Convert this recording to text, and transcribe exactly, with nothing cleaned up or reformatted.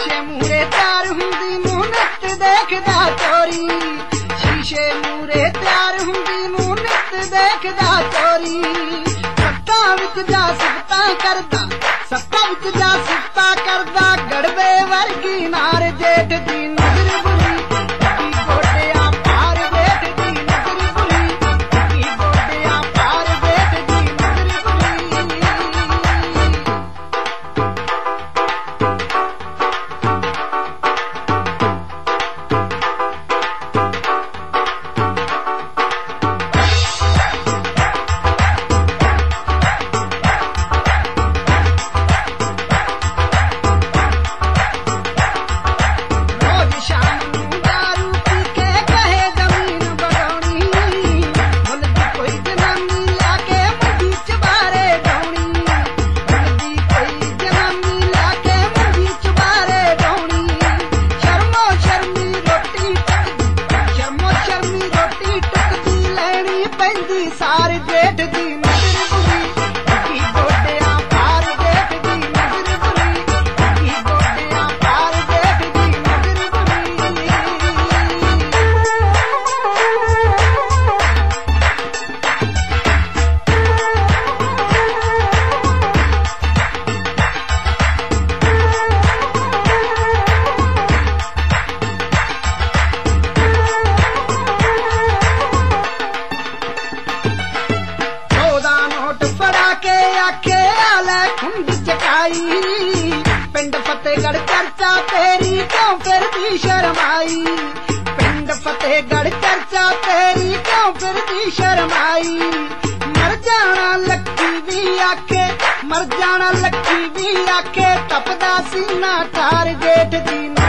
ਸ਼ੀਸ਼ੇ ਮੂਰੇ ਤਿਆਰ ਹੁੰਦੀ ਨੂੰ ਨਿੱਤ ਦੇਖਦਾ ਚੋਰੀ ਸ਼ੀਸ਼ੇ ਮੂਰੇ ਤਿਆਰ ਹੁੰਦੀ ਨੂੰ ਨਿੱਤ ਦੇਖਦਾ ਚੋਰੀ ਸੱਤਾਂ ਵਿੱਚ ਜਾ ਸਿਫਤਾਂ ਕਰਦਾ ਸੱਤਾਂ ਵਿੱਚ ਜਾ ਸਿਫਤਾਂ ਕਰਦਾ ਗੜਵੇ ਵਰਗੀ ਨਾਰ ਜੇਠ ਦੀ ਨਜ਼ਰ ਬੁਰੀ ਕੀ ਗੋਡਿਆਂ ਪਾਰ ਜੇਠ ਦੀ ਨਜ਼ਰ ਬੁਰੀ ਕੀ ਗੋਡਿਆਂ ਪਾਰ ਜੇਠ ਦੀ ਨਜ਼ਰ ਬੁਰੀ ਸਾਰ ਜੇਠ ਦੀ ਨਜ਼ਰ ਬੁਰੀ ਕੀ ਗੋਡਿਆਂ ਪਾਰ ਜੇਠ ਦੀ ਨਜ਼ਰ ਬੁਰੀ ਕੀ ਗੋਡਿਆਂ ਪਾਰ ਜੇਠ ਦੀ ਨਜ਼ਰ ਬੁਰੀ ਆਖੇ ਆਲੇ ਖੁੰਡ ਚਕਾਈ ਪਿੰਡ ਫਤਿਹਗੜ੍ਹ ਚਰਚਾ ਤੇਰੀ ਕਿਉਂ ਫਿਰਦੀ ਸ਼ਰਮਾਈ ਪਿੰਡ ਫਤਿਹਗੜ੍ਹ ਚਰਚਾ ਤੇਰੀ ਕਿਉਂ ਫਿਰਦੀ ਸ਼ਰਮਾਈ ਮਰ ਜਾਣਾ ਲੱਖੀ ਵੀ ਆਖੇ ਮਰ ਜਾਣਾ ਲੱਖੀ ਵੀ ਆਖੇ ਤਪਦਾ ਸੀਨਾ ਤਾਰ ਜੇਠ ਦੀ